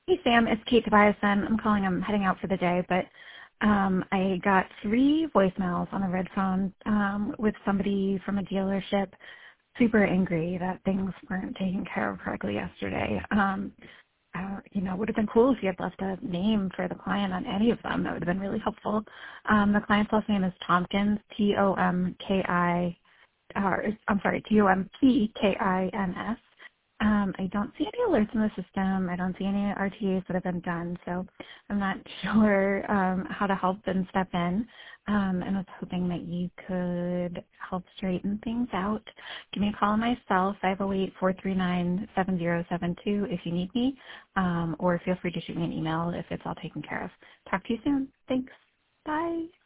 Hey, Sam, it's Kate Tobiasen. I'm heading out for the day, but I got 3 voicemails on a red phone with somebody from a dealership super angry that things weren't taken care of correctly yesterday. Would have been cool if you had left a name for the client on any of them. That would have been really helpful. The client's last name is Tompkins, Tompkins. I don't see any alerts in the system. I don't see any RTAs that have been done, so I'm not sure how to help and step in. And I was hoping that you could help straighten things out. Give me a call on my cell, 508-439-7072 if you need me, or feel free to shoot me an email if it's all taken care of. Talk to you soon. Thanks. Bye.